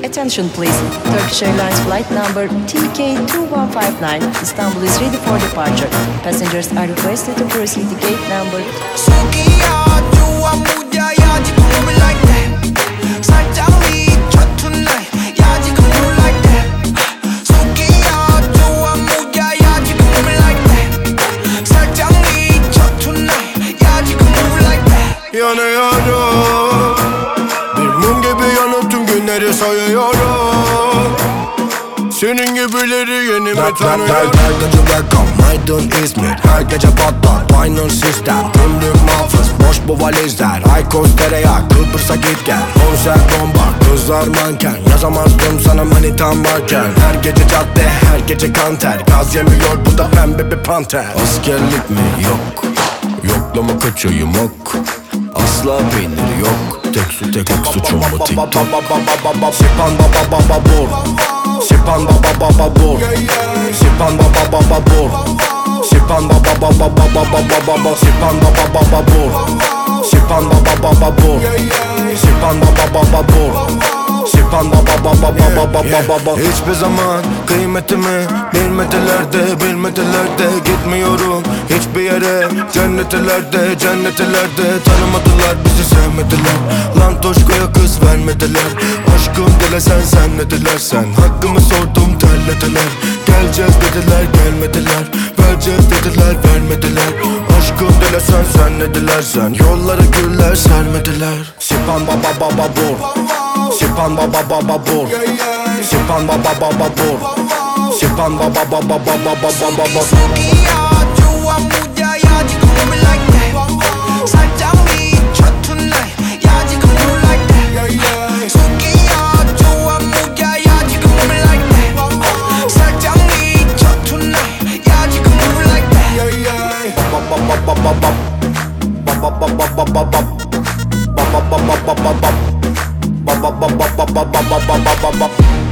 Attention please. Turkish Airlines flight number TK2159 Istanbul is ready for departure. Passengers are requested to proceed to gate number. Yanıyorum, bir mum gibi yanıp tüm günleri sayıyorum. Senin gibileri yeni mi tanıyorum? Her gece welcome, Aydın İzmir. Her gece patlar, aynı sistem. Tümlük muhafız, boş bu valizler. Aykos tereyağı, Kıbrıs'a git gel. Konser bomba, kızlar manken. Yazamazdım sana manitam varken. Her gece cadde, her gece kanter. Gaz yemiyor bu da pembe bir panter. Askerlik mi? Yok. Yoklama kaçayım ok. Asla peynir yok. Tek suçum bu TikTok. Sipan baba baba bur. Sipan baba baba bur. Sipan baba baba bur. Sipan baba baba baba baba. Sipan baba baba bur. Sipan baba baba bur. Sipan baba baba bur. Sipan baba baba baba. Hiçbir zaman kıymetimi bilmediler de gitmiyorum hiçbir yere. Cennetlerde tanımadılar, bizi sevmediler. Lan Toşko'ya kız vermediler. Aşkım dilesen sen ne dilersen. Hakkımı sordum terlediler. Geleceğiz dediler gelmediler. Vereceğiz dediler vermediler. Aşkım dilesen sen ne dilersen. Yollara güller sermediler. Sipan baba baba bur. Sipan baba baba bur. Sipan baba baba bur. Sipan baba baba baba baba. Baba